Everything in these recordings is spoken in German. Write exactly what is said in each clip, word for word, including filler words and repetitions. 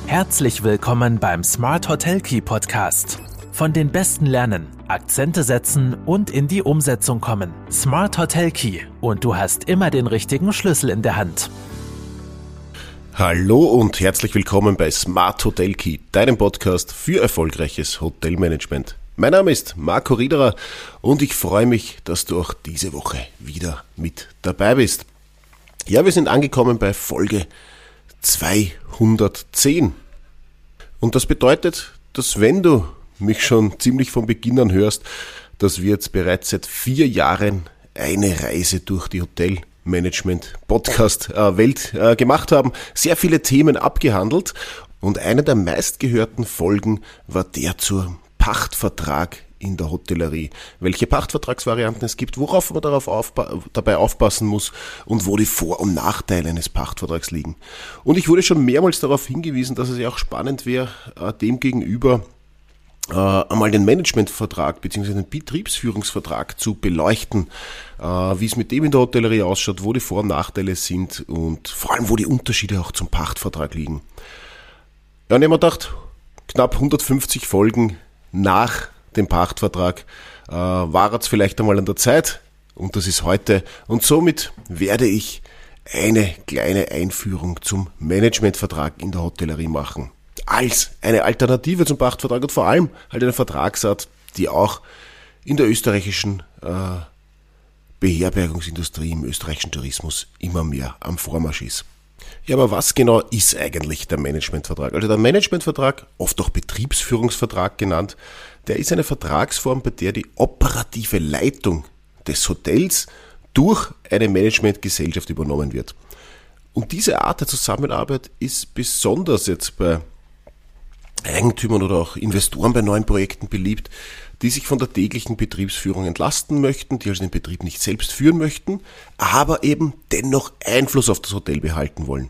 Herzlich willkommen beim Smart Hotel Key Podcast. Von den Besten lernen, Akzente setzen und in die Umsetzung kommen. Smart Hotel Key und du hast immer den richtigen Schlüssel in der Hand. Hallo und herzlich willkommen bei Smart Hotel Key, deinem Podcast für erfolgreiches Hotelmanagement. Mein Name ist Marco Riederer und ich freue mich, dass du auch diese Woche wieder mit dabei bist. Ja, wir sind angekommen bei Folge zweihundertzehn. Und das bedeutet, dass wenn du mich schon ziemlich von Beginn an hörst, dass wir jetzt bereits seit vier Jahren eine Reise durch die Hotelmanagement-Podcast-Welt äh, gemacht haben, sehr viele Themen abgehandelt und eine der meistgehörten Folgen war der zur Pachtvertrag in der Hotellerie. Welche Pachtvertragsvarianten es gibt, worauf man darauf aufpa- dabei aufpassen muss und wo die Vor- und Nachteile eines Pachtvertrags liegen. Und ich wurde schon mehrmals darauf hingewiesen, dass es ja auch spannend wäre, äh, dem gegenüber äh, einmal den Managementvertrag bzw. den Betriebsführungsvertrag zu beleuchten, äh, wie es mit dem in der Hotellerie ausschaut, wo die Vor- und Nachteile sind und vor allem, wo die Unterschiede auch zum Pachtvertrag liegen. Ja, und ich habe mir gedacht, knapp hundertfünfzig Folgen nach dem Pachtvertrag äh, war es vielleicht einmal an der Zeit und das ist heute und somit werde ich eine kleine Einführung zum Managementvertrag in der Hotellerie machen. Als eine Alternative zum Pachtvertrag und vor allem halt eine Vertragsart, die auch in der österreichischen äh, Beherbergungsindustrie, im österreichischen Tourismus immer mehr am Vormarsch ist. Ja, aber was genau ist eigentlich der Managementvertrag? Also der Managementvertrag, oft auch Betriebsführungsvertrag genannt, der ist eine Vertragsform, bei der die operative Leitung des Hotels durch eine Managementgesellschaft übernommen wird. Und diese Art der Zusammenarbeit ist besonders jetzt bei Eigentümern oder auch Investoren bei neuen Projekten beliebt, die sich von der täglichen Betriebsführung entlasten möchten, die also den Betrieb nicht selbst führen möchten, aber eben dennoch Einfluss auf das Hotel behalten wollen.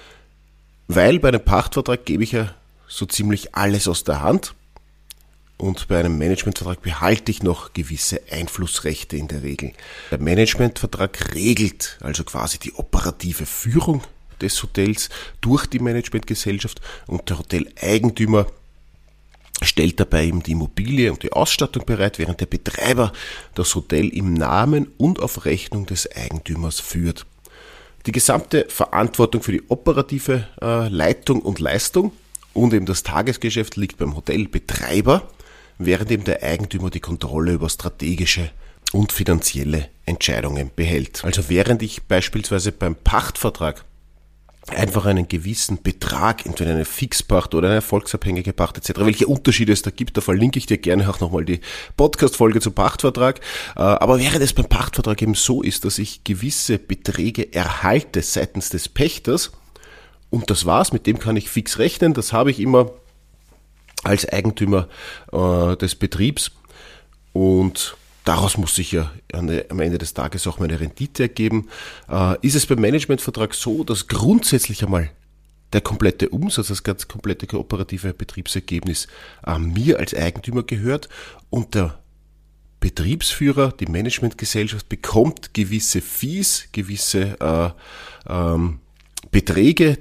Weil bei einem Pachtvertrag gebe ich ja so ziemlich alles aus der Hand und bei einem Managementvertrag behalte ich noch gewisse Einflussrechte in der Regel. Der Managementvertrag regelt also quasi die operative Führung des Hotels durch die Managementgesellschaft und der Hoteleigentümer stellt dabei eben die Immobilie und die Ausstattung bereit, während der Betreiber das Hotel im Namen und auf Rechnung des Eigentümers führt. Die gesamte Verantwortung für die operative äh, Leitung und Leistung und eben das Tagesgeschäft liegt beim Hotelbetreiber, während eben der Eigentümer die Kontrolle über strategische und finanzielle Entscheidungen behält. Also während ich beispielsweise beim Pachtvertrag einfach einen gewissen Betrag, entweder eine Fixpacht oder eine erfolgsabhängige Pacht et cetera. Welche Unterschiede es da gibt, da verlinke ich dir gerne auch nochmal die Podcast-Folge zum Pachtvertrag. Aber während es beim Pachtvertrag eben so ist, dass ich gewisse Beträge erhalte seitens des Pächters und das war's, mit dem kann ich fix rechnen, das habe ich immer als Eigentümer äh, des Betriebs und daraus muss sich ja am Ende des Tages auch meine Rendite ergeben. Äh, ist es beim Managementvertrag so, dass grundsätzlich einmal der komplette Umsatz, das ganz komplette operative Betriebsergebnis äh, mir als Eigentümer gehört und der Betriebsführer, die Managementgesellschaft bekommt gewisse Fees, gewisse äh, ähm, Beträge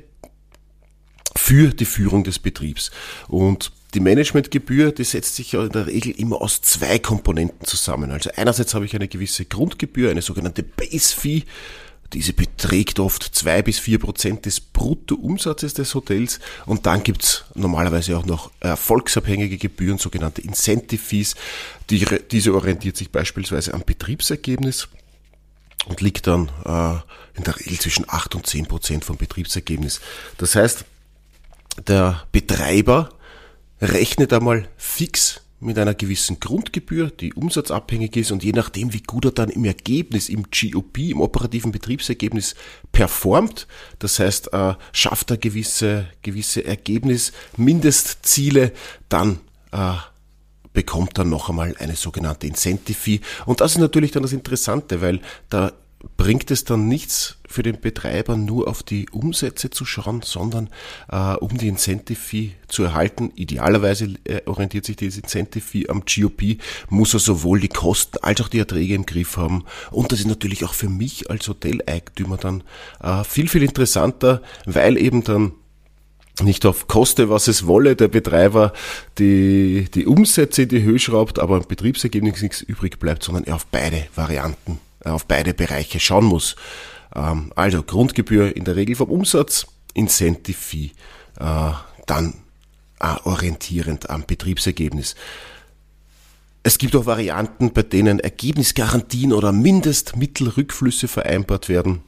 für die Führung des Betriebs. Und die Managementgebühr, die setzt sich ja in der Regel immer aus zwei Komponenten zusammen. Also einerseits habe ich eine gewisse Grundgebühr, eine sogenannte Base-Fee. Diese beträgt oft zwei bis vier Prozent des Bruttoumsatzes des Hotels. Und dann gibt's normalerweise auch noch erfolgsabhängige Gebühren, sogenannte Incentive-Fees. Die, diese orientiert sich beispielsweise am Betriebsergebnis und liegt dann äh, in der Regel zwischen acht und zehn Prozent vom Betriebsergebnis. Das heißt, der Betreiber rechnet einmal fix mit einer gewissen Grundgebühr, die umsatzabhängig ist und je nachdem, wie gut er dann im Ergebnis, im G O P, im operativen Betriebsergebnis performt, das heißt, äh, schafft er gewisse, gewisse Ergebnis-Mindestziele, dann äh, bekommt er noch einmal eine sogenannte Incentive-Fee und das ist natürlich dann das Interessante, weil da bringt es dann nichts für den Betreiber nur auf die Umsätze zu schauen, sondern äh, um die Incentive-Fee zu erhalten, idealerweise äh, orientiert sich diese Incentive-Fee am G O P, muss er sowohl die Kosten als auch die Erträge im Griff haben und das ist natürlich auch für mich als Hoteleigentümer dann äh, viel, viel interessanter, weil eben dann nicht auf Koste, was es wolle, der Betreiber die, die Umsätze in die Höhe schraubt, aber im Betriebsergebnis nichts übrig bleibt, sondern er auf beide Varianten, auf beide Bereiche schauen muss. Also Grundgebühr in der Regel vom Umsatz, Incentive Fee, dann orientierend am Betriebsergebnis. Es gibt auch Varianten, bei denen Ergebnisgarantien oder Mindestmittelrückflüsse vereinbart werden.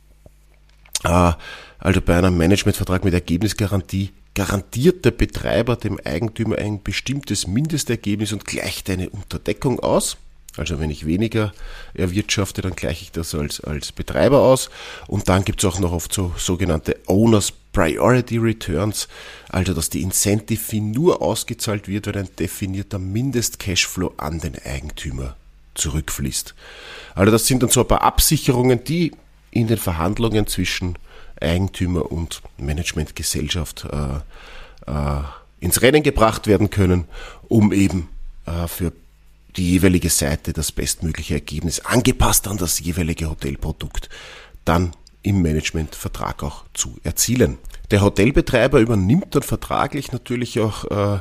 Also bei einem Managementvertrag mit Ergebnisgarantie garantiert der Betreiber dem Eigentümer ein bestimmtes Mindestergebnis und gleicht eine Unterdeckung aus. Also wenn ich weniger erwirtschafte, dann gleiche ich das als, als Betreiber aus. Und dann gibt es auch noch oft so sogenannte Owners Priority Returns, also dass die Incentive Fee nur ausgezahlt wird, wenn ein definierter Mindest-Cashflow an den Eigentümer zurückfließt. Also das sind dann so ein paar Absicherungen, die in den Verhandlungen zwischen Eigentümer und Managementgesellschaft äh, äh, ins Rennen gebracht werden können, um eben äh, für die jeweilige Seite das bestmögliche Ergebnis, angepasst an das jeweilige Hotelprodukt, dann im Managementvertrag auch zu erzielen. Der Hotelbetreiber übernimmt dann vertraglich natürlich auch äh,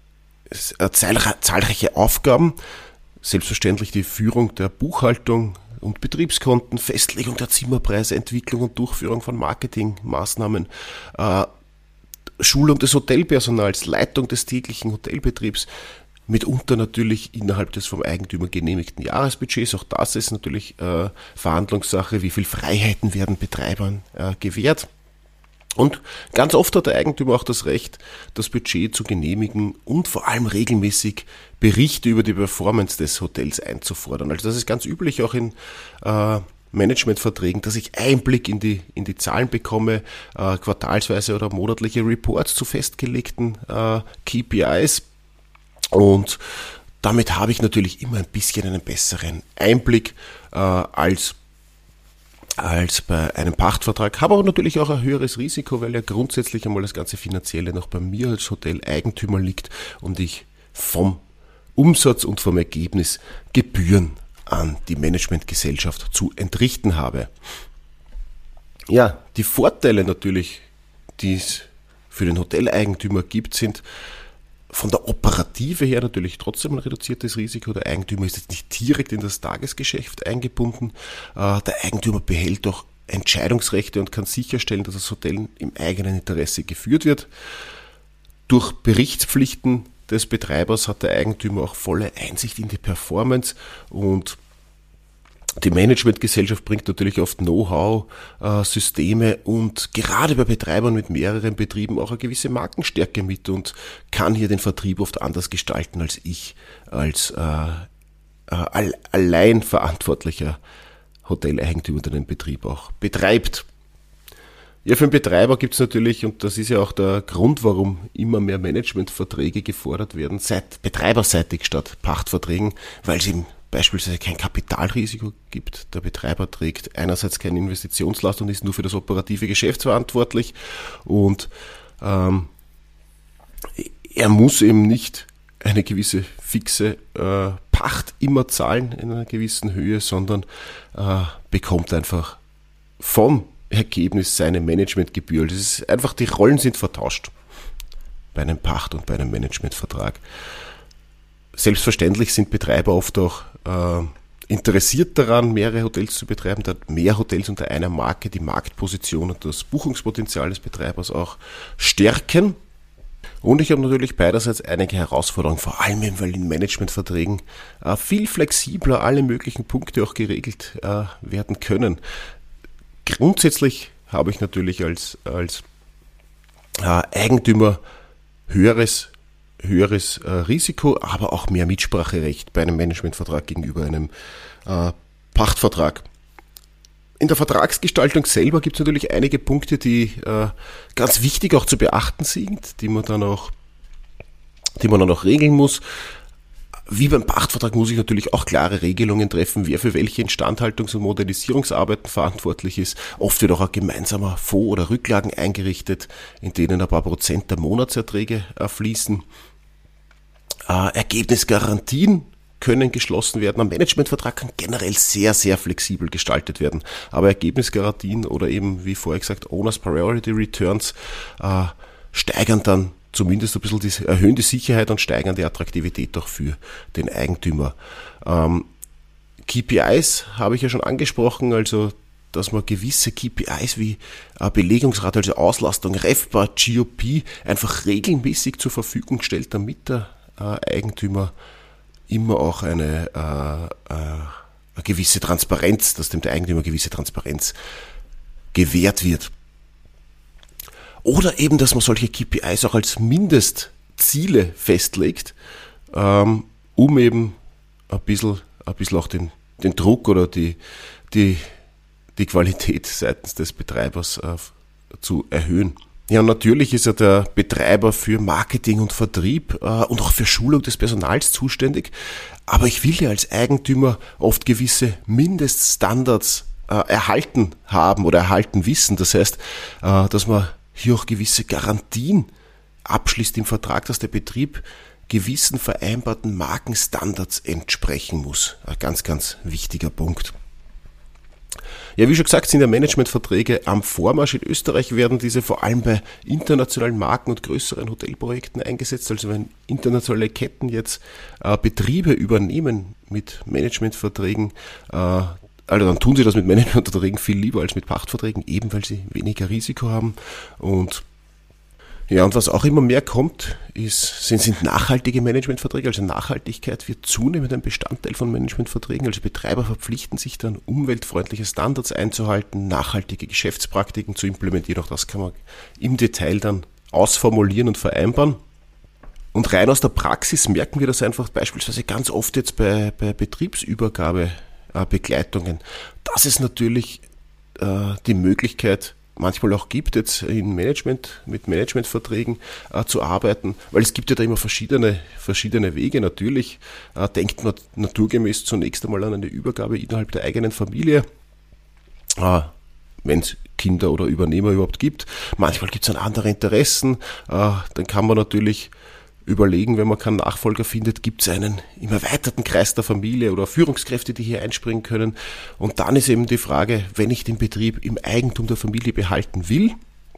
zahlreiche Aufgaben, selbstverständlich die Führung der Buchhaltung und Betriebskonten, Festlegung der Zimmerpreise, Entwicklung und Durchführung von Marketingmaßnahmen, äh, Schulung des Hotelpersonals, Leitung des täglichen Hotelbetriebs, mitunter natürlich innerhalb des vom Eigentümer genehmigten Jahresbudgets. Auch das ist natürlich äh, Verhandlungssache, wie viel Freiheiten werden Betreibern äh, gewährt. Und ganz oft hat der Eigentümer auch das Recht, das Budget zu genehmigen und vor allem regelmäßig Berichte über die Performance des Hotels einzufordern. Also das ist ganz üblich auch in äh, Managementverträgen, dass ich Einblick in die, in die Zahlen bekomme, äh, quartalsweise oder monatliche Reports zu festgelegten äh, K P Is. Und damit habe ich natürlich immer ein bisschen einen besseren Einblick äh, als als bei einem Pachtvertrag, habe aber natürlich auch ein höheres Risiko, weil ja grundsätzlich einmal das ganze Finanzielle noch bei mir als Hoteleigentümer liegt und ich vom Umsatz und vom Ergebnis Gebühren an die Managementgesellschaft zu entrichten habe. Ja, die Vorteile natürlich, die es für den Hoteleigentümer gibt, sind von der Operative her natürlich trotzdem ein reduziertes Risiko. Der Eigentümer ist jetzt nicht direkt in das Tagesgeschäft eingebunden. Der Eigentümer behält auch Entscheidungsrechte und kann sicherstellen, dass das Hotel im eigenen Interesse geführt wird. Durch Berichtspflichten des Betreibers hat der Eigentümer auch volle Einsicht in die Performance und die Managementgesellschaft bringt natürlich oft Know-how, äh, Systeme und gerade bei Betreibern mit mehreren Betrieben auch eine gewisse Markenstärke mit und kann hier den Vertrieb oft anders gestalten als ich als äh, äh, allein verantwortlicher Hoteleigentümer, der den Betrieb auch betreibt. Ja, für den Betreiber gibt es natürlich, und das ist ja auch der Grund, warum immer mehr Managementverträge gefordert werden, seit betreiberseitig statt Pachtverträgen, weil es eben beispielsweise kein Kapitalrisiko gibt. Der Betreiber trägt einerseits keine Investitionslast und ist nur für das operative Geschäft verantwortlich und ähm, er muss eben nicht eine gewisse fixe äh, Pacht immer zahlen in einer gewissen Höhe, sondern äh, bekommt einfach vom Ergebnis seine Managementgebühr. Das ist einfach, die Rollen sind vertauscht bei einem Pacht- und bei einem Managementvertrag. Selbstverständlich sind Betreiber oft auch äh, interessiert daran, mehrere Hotels zu betreiben, da mehr Hotels unter einer Marke die Marktposition und das Buchungspotenzial des Betreibers auch stärken. Und ich habe natürlich beiderseits einige Herausforderungen, vor allem weil in Managementverträgen äh, viel flexibler alle möglichen Punkte auch geregelt äh, werden können. Grundsätzlich habe ich natürlich als, als äh, Eigentümer höheres höheres äh, Risiko, aber auch mehr Mitspracherecht bei einem Managementvertrag gegenüber einem äh, Pachtvertrag. In der Vertragsgestaltung selber gibt es natürlich einige Punkte, die äh, ganz wichtig auch zu beachten sind, die man dann auch, die man dann auch regeln muss. Wie beim Pachtvertrag muss ich natürlich auch klare Regelungen treffen, wer für welche Instandhaltungs- und Modernisierungsarbeiten verantwortlich ist. Oft wird auch ein gemeinsamer Fonds oder Rücklagen eingerichtet, in denen ein paar Prozent der Monatserträge äh, fließen. Äh, Ergebnisgarantien können geschlossen werden. Ein Managementvertrag kann generell sehr, sehr flexibel gestaltet werden. Aber Ergebnisgarantien oder eben, wie vorher gesagt, Owners Priority Returns äh, steigern dann zumindest ein bisschen die, erhöhen die Sicherheit und steigern die Attraktivität auch für den Eigentümer. Ähm, K P Is habe ich ja schon angesprochen, also dass man gewisse K P Is wie äh, Belegungsrate, also Auslastung, RevPAR, G O P einfach regelmäßig zur Verfügung stellt, damit der äh, Eigentümer immer auch eine, äh, äh, eine gewisse Transparenz, dass dem der Eigentümer gewisse Transparenz gewährt wird. Oder eben, dass man solche K P Is auch als Mindestziele festlegt, ähm, um eben ein bisschen, ein bisschen auch den, den Druck oder die, die, die Qualität seitens des Betreibers äh, zu erhöhen. Ja, und natürlich ist ja der Betreiber für Marketing und Vertrieb äh, und auch für Schulung des Personals zuständig, aber ich will ja als Eigentümer oft gewisse Mindeststandards äh, erhalten haben oder erhalten wissen. Das heißt, äh, dass man hier auch gewisse Garantien abschließt im Vertrag, dass der Betrieb gewissen vereinbarten Markenstandards entsprechen muss. Ein ganz, ganz wichtiger Punkt. Ja, wie schon gesagt, sind ja Managementverträge am Vormarsch. In Österreich werden diese vor allem bei internationalen Marken und größeren Hotelprojekten eingesetzt. Also wenn internationale Ketten jetzt äh, Betriebe übernehmen mit Managementverträgen, äh, also dann tun sie das mit Managementverträgen viel lieber als mit Pachtverträgen, eben weil sie weniger Risiko haben. Und ja, und was auch immer mehr kommt, ist, sind, sind nachhaltige Managementverträge. Also Nachhaltigkeit wird zunehmend ein Bestandteil von Managementverträgen. Also Betreiber verpflichten sich dann, umweltfreundliche Standards einzuhalten, nachhaltige Geschäftspraktiken zu implementieren. Auch das kann man im Detail dann ausformulieren und vereinbaren. Und rein aus der Praxis merken wir das einfach beispielsweise ganz oft jetzt bei, bei Betriebsübergabebegleitungen, dass es natürlich äh, die Möglichkeit manchmal auch gibt, jetzt in Management, mit Managementverträgen äh, zu arbeiten, weil es gibt ja da immer verschiedene, verschiedene Wege. Natürlich äh, denkt man naturgemäß zunächst einmal an eine Übergabe innerhalb der eigenen Familie, äh, wenn es Kinder oder Übernehmer überhaupt gibt. Manchmal gibt es dann andere Interessen, äh, dann kann man natürlich überlegen, wenn man keinen Nachfolger findet, gibt es einen im erweiterten Kreis der Familie oder Führungskräfte, die hier einspringen können. Und dann ist eben die Frage, wenn ich den Betrieb im Eigentum der Familie behalten will,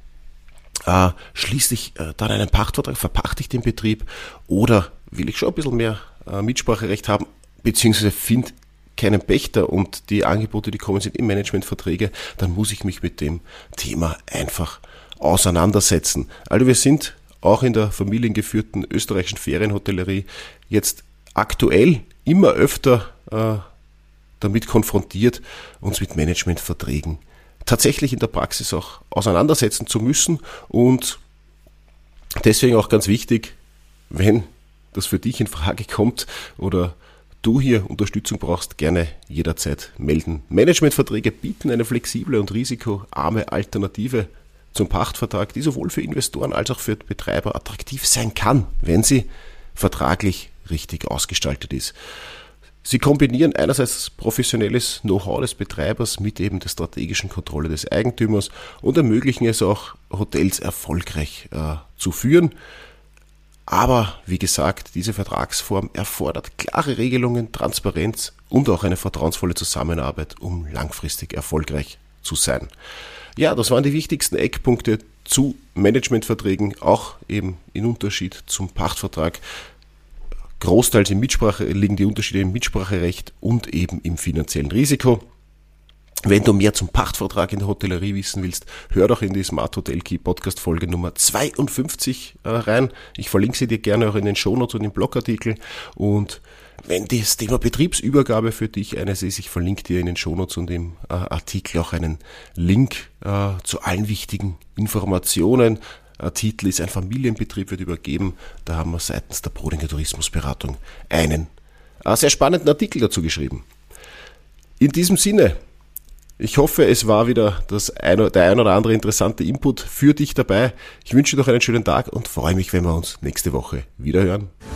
äh, schließe ich äh, dann einen Pachtvertrag, verpachte ich den Betrieb oder will ich schon ein bisschen mehr äh, Mitspracherecht haben, beziehungsweise finde keinen Pächter und die Angebote, die kommen, sind im Managementverträge, dann muss ich mich mit dem Thema einfach auseinandersetzen. Also wir sind auch in der familiengeführten österreichischen Ferienhotellerie jetzt aktuell immer öfter äh, damit konfrontiert, uns mit Managementverträgen tatsächlich in der Praxis auch auseinandersetzen zu müssen. Und deswegen auch ganz wichtig, wenn das für dich in Frage kommt oder du hier Unterstützung brauchst, gerne jederzeit melden. Managementverträge bieten eine flexible und risikoarme Alternative zum Pachtvertrag, die sowohl für Investoren als auch für Betreiber attraktiv sein kann, wenn sie vertraglich richtig ausgestaltet ist. Sie kombinieren einerseits professionelles Know-how des Betreibers mit eben der strategischen Kontrolle des Eigentümers und ermöglichen es auch, Hotels erfolgreich äh, zu führen. Aber wie gesagt, diese Vertragsform erfordert klare Regelungen, Transparenz und auch eine vertrauensvolle Zusammenarbeit, um langfristig erfolgreich zu sein. Ja, das waren die wichtigsten Eckpunkte zu Managementverträgen, auch eben in Unterschied zum Pachtvertrag. Großteils im Mitsprache, liegen die Unterschiede im Mitspracherecht und eben im finanziellen Risiko. Wenn du mehr zum Pachtvertrag in der Hotellerie wissen willst, hör doch in die Smart Hotel Key Podcast Folge Nummer zweiundfünfzig rein. Ich verlinke sie dir gerne auch in den Shownotes und im Blogartikel. Und wenn das Thema Betriebsübergabe für dich eines ist, ich verlinke dir in den Shownotes und im äh, Artikel auch einen Link äh, zu allen wichtigen Informationen. Der Titel ist ein Familienbetrieb wird übergeben. Da haben wir seitens der Prodinger Tourismusberatung einen äh, sehr spannenden Artikel dazu geschrieben. In diesem Sinne, ich hoffe, es war wieder das ein, der ein oder andere interessante Input für dich dabei. Ich wünsche dir noch einen schönen Tag und freue mich, wenn wir uns nächste Woche wieder hören.